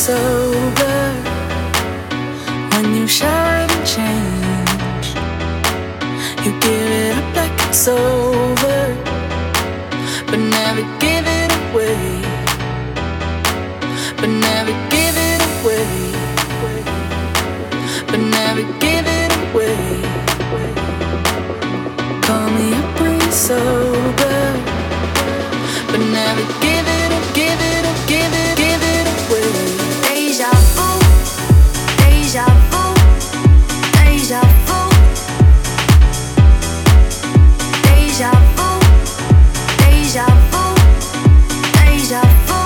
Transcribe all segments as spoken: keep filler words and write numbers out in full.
sober. When you shower and change, you give it up like it's over, but never give it away. But never give it away. But never give it away. Call me up when you're sober, but never give it up, give it up, give it, give it away. Deja vu, deja vu, deja vu, deja vu, deja vu, deja vu,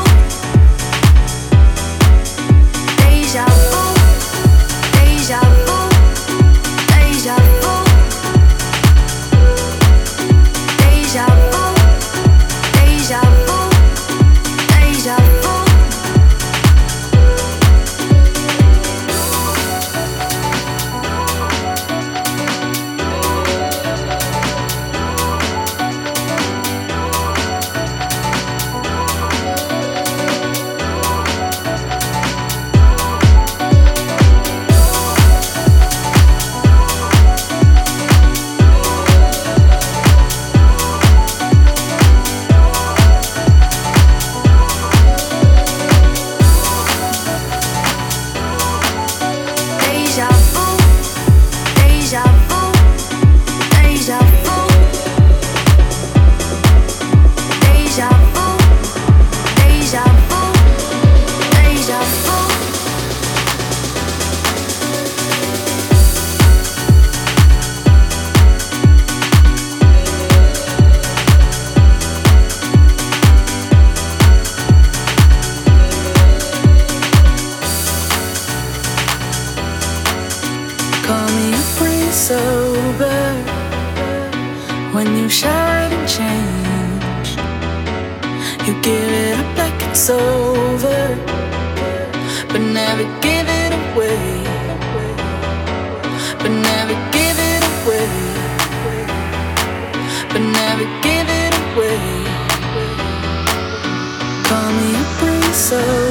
deja vu, deja vu, deja vu, deja vu, deja vu, deja vu. Deja vu, deja vu, deja vu, deja vu, deja vu, deja vu. Call me up when you're sober. When you shower and change, you give it up like it's over, but never give it away. But never give it away. But never give it away. Call me up when you're sober.